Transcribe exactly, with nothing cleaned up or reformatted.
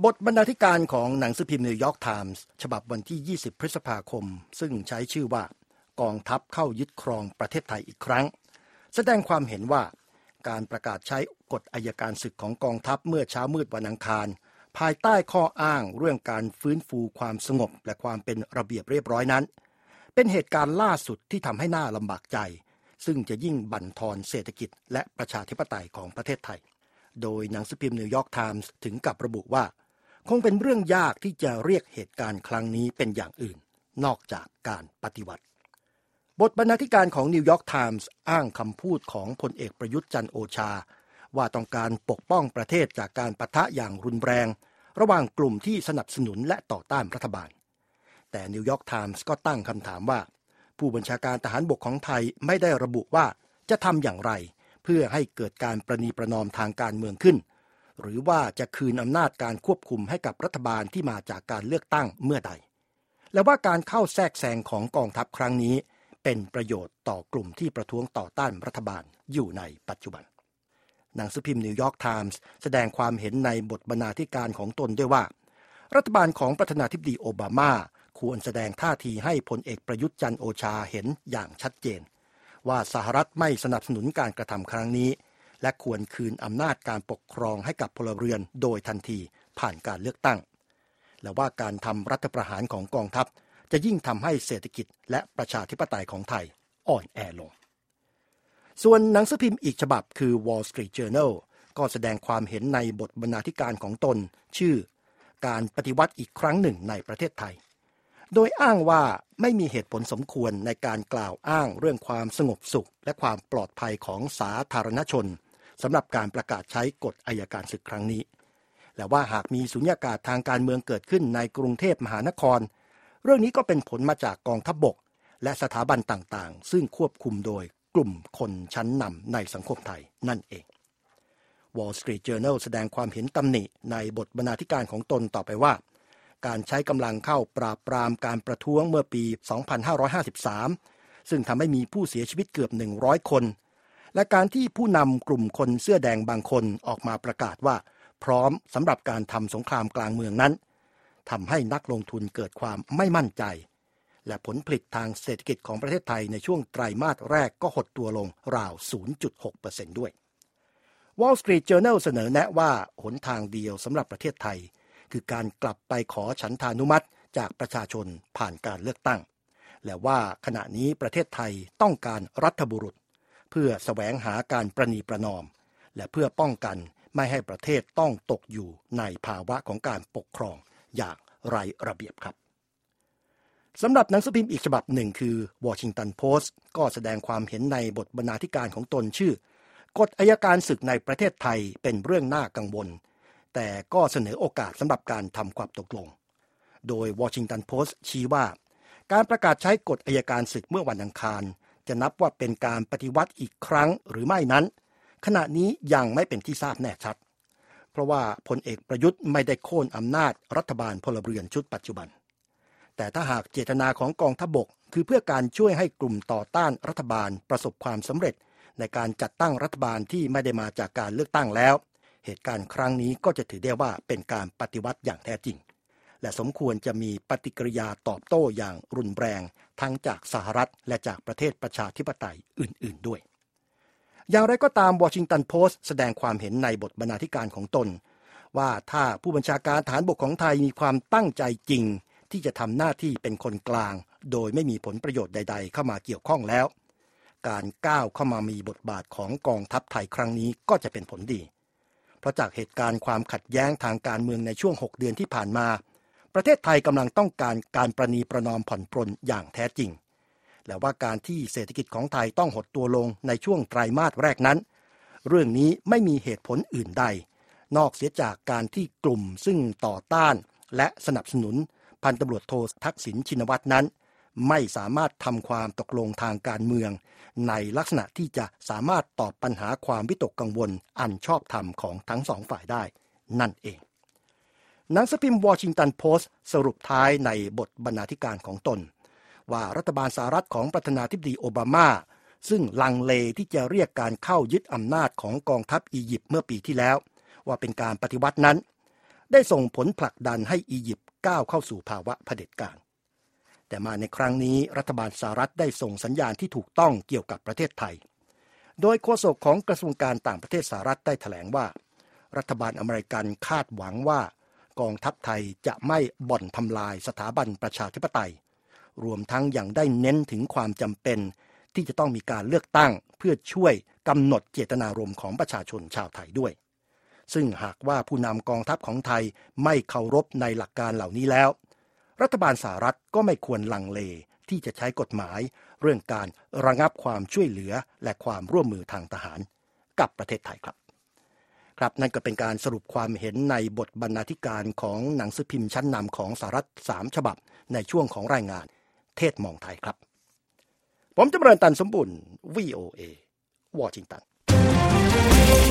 บทบรรณาธิการของหนังสือพิมพ์นิวยอร์กไทมส์ฉบับวันที่ยี่สิบพฤษภาคมซึ่งใช้ชื่อว่ากองทัพเข้ายึดครองประเทศไทยอีกครั้งแสดงความเห็นว่าการประกาศใช้กฎอัยการศึกของกองทัพเมื่อเช้ามืดวันอังคารภายใต้ข้ออ้างเรื่องการฟื้นฟูความสงบและความเป็นระเบียบเรียบร้อยนั้นเป็นเหตุการณ์ล่าสุดที่ทำให้น่าลำบากใจซึ่งจะยิ่งบั่นทอนเศรษฐกิจและประชาธิปไตยของประเทศไทยโดยหนังสือพิมพ์นิวยอร์กไทมส์ถึงกับระบุว่าคงเป็นเรื่องยากที่จะเรียกเหตุการณ์ครั้งนี้เป็นอย่างอื่นนอกจากการปฏิวัติบทบรรณาธิการของนิวยอร์กไทมส์อ้างคำพูดของพลเอกประยุทธ์จันทร์โอชาว่าต้องการปกป้องประเทศจากการปะทะอย่างรุนแรงระหว่างกลุ่มที่สนับสนุนและต่อต้านรัฐบาลแต่นิวยอร์กไทมส์ก็ตั้งคำถามว่าผู้บัญชาการทหารบกของไทยไม่ได้ระบุว่าจะทำอย่างไรเพื่อให้เกิดการประนีประนอมทางการเมืองขึ้นหรือว่าจะคืนอำนาจการควบคุมให้กับรัฐบาลที่มาจากการเลือกตั้งเมื่อใดและว่าการเข้าแทรกแซงของกองทัพครั้งนี้เป็นประโยชน์ต่อกลุ่มที่ประท้วงต่อต้านรัฐบาลอยู่ในปัจจุบันหนังสือพิมพ์นิวยอร์กไทมส์แสดงความเห็นในบทบรรณาธิการของตนด้วยว่ารัฐบาลของประธานาธิบดีโอบามาควรแสดงท่าทีให้พลเอกประยุทธ์จันทร์โอชาเห็นอย่างชัดเจนว่าสหรัฐไม่สนับสนุนการกระทำครั้งนี้และควรคืนอำนาจการปกครองให้กับพลเรือนโดยทันทีผ่านการเลือกตั้งและว่าการทำรัฐประหารของกองทัพจะยิ่งทำให้เศรษฐกิจและประชาธิปไตยของไทยอ่อนแอลงส่วนหนังสือพิมพ์อีกฉบับคือ Wall Street Journal ก็แสดงความเห็นในบทบรรณาธิการของตนชื่อการปฏิวัติอีกครั้งหนึ่งในประเทศไทยโดยอ้างว่าไม่มีเหตุผลสมควรในการกล่าวอ้างเรื่องความสงบสุขและความปลอดภัยของสาธารณชนสำหรับการประกาศใช้กฎอัยการศึกครั้งนี้และว่าหากมีสุญญากาศทางการเมืองเกิดขึ้นในกรุงเทพมหานครเรื่องนี้ก็เป็นผลมาจากกองทัพบกและสถาบันต่างๆซึ่งควบคุมโดยกลุ่มคนชั้นนำในสังคมไทยนั่นเอง Wall Street Journal แสดงความเห็นตำหนิในบทบรรณาธิการของตนต่อไปว่าการใช้กำลังเข้าปราบปรามการประท้วงเมื่อปี สองพันห้าร้อยห้าสิบสาม ซึ่งทำให้มีผู้เสียชีวิตเกือบ หนึ่งร้อย คนและการที่ผู้นำกลุ่มคนเสื้อแดงบางคนออกมาประกาศว่าพร้อมสำหรับการทำสงครามกลางเมืองนั้นทำให้นักลงทุนเกิดความไม่มั่นใจและผลผลิตทางเศรษฐกิจของประเทศไทยในช่วงไตรมาสแรกก็หดตัวลงราว ศูนย์จุดหกเปอร์เซ็นต์ ด้วย Wall Street Journal เสนอแนะว่าหนทางเดียวสำหรับประเทศไทยคือการกลับไปขอฉันทานุมัติจากประชาชนผ่านการเลือกตั้งและว่าขณะนี้ประเทศไทยต้องการรัฐบุรุษเพื่อแสวงหาการประนีประนอมและเพื่อป้องกันไม่ให้ประเทศต้องตกอยู่ในภาวะของการปกครองอย่างไร้ระเบียบครับสำหรับหนังสือพิมพ์อีกฉบับหนึ่งคือ Washington Post ก็แสดงความเห็นในบทบรรณาธิการของตนชื่อกฎอัยการศึกในประเทศไทยเป็นเรื่องน่ากังวลแต่ก็เสนอโอกาสสำหรับการทำความตกลงโดย Washington Post ชี้ว่าการประกาศใช้กฎอัยการศึกเมื่อวันอังคารจะนับว่าเป็นการปฏิวัติอีกครั้งหรือไม่นั้นขณะนี้ยังไม่เป็นที่ทราบแน่ชัดเพราะว่าพลเอกประยุทธ์ไม่ได้โค่นอำนาจรัฐบาลพลเรือนชุดปัจจุบันแต่ถ้าหากเจตนาของกองทัพบกคือเพื่อการช่วยให้กลุ่มต่อต้านรัฐบาลประสบความสำเร็จในการจัดตั้งรัฐบาลที่ไม่ได้มาจากการเลือกตั้งแล้วเหตุการณ์ครั้งนี้ก็จะถือได้ว่าเป็นการปฏิวัติอย่างแท้จริงและสมควรจะมีปฏิกิริยาตอบโต้อย่างรุนแรงทั้งจากสหรัฐและจากประเทศประชาธิปไตยอื่นๆด้วยอย่างไรก็ตาม Washington Post แสดงความเห็นในบทบรรณาธิการของตนว่าถ้าผู้บัญชาการทหารบกของไทยมีความตั้งใจจริงที่จะทำหน้าที่เป็นคนกลางโดยไม่มีผลประโยชน์ใดๆเข้ามาเกี่ยวข้องแล้วการก้าวเข้ามามีบทบาทของกองทัพไทยครั้งนี้ก็จะเป็นผลดีเพราะจากเหตุการณ์ความขัดแย้งทางการเมืองในช่วงหกเดือนที่ผ่านมาประเทศไทยกำลังต้องการการประนีประนอมผ่อนปรนอย่างแท้จริงและว่าการที่เศรษฐกิจของไทยต้องหดตัวลงในช่วงไตรมาสแรกนั้นเรื่องนี้ไม่มีเหตุผลอื่นใดนอกเสียจากการที่กลุ่มซึ่งต่อต้านและสนับสนุนพันตำรวจโททักษิณชินวัตรนั้นไม่สามารถทำความตกลงทางการเมืองในลักษณะที่จะสามารถตอบปัญหาความวิตกกังวลอันชอบธรรมของทั้งสองฝ่ายได้นั่นเองหนังสือพิมพ์ Washington Post สรุปท้ายในบทบรรณาธิการของตนว่ารัฐบาลสหรัฐของประธานาธิบดีโอบามาซึ่งลังเลที่จะเรียกการเข้ายึดอำนาจของกองทัพอียิปต์เมื่อปีที่แล้วว่าเป็นการปฏิวัตินั้นได้ส่งผลผลักดันให้อียิปต์ก้าวเข้าสู่ภาวะเผด็จการแต่มาในครั้งนี้รัฐบาลสหรัฐได้ส่งสัญญาณที่ถูกต้องเกี่ยวกับประเทศไทยโดยโฆษกของกระทรวงการต่างประเทศสหรัฐได้แถลงว่ารัฐบาลอเมริกันคาดหวังว่ากองทัพไทยจะไม่บ่อนทำลายสถาบันประชาธิปไตยรวมทั้งยังได้เน้นถึงความจำเป็นที่จะต้องมีการเลือกตั้งเพื่อช่วยกำหนดเจตนารมณ์ของประชาชนชาวไทยด้วยซึ่งหากว่าผู้นำกองทัพของไทยไม่เคารพในหลักการเหล่านี้แล้วรัฐบาลสหรัฐก็ไม่ควรลังเลที่จะใช้กฎหมายเรื่องการระงับความช่วยเหลือและความร่วมมือทางทหารกับประเทศไทยครับครับนั่นก็เป็นการสรุปความเห็นในบทบรรณาธิการของหนังสือพิมพ์ชั้นนำของสหรัฐสามฉบับในช่วงของรายงานเทศมองไทยครับผมจำเริญตันสมบุญ วี โอ เอ วอชิงตัน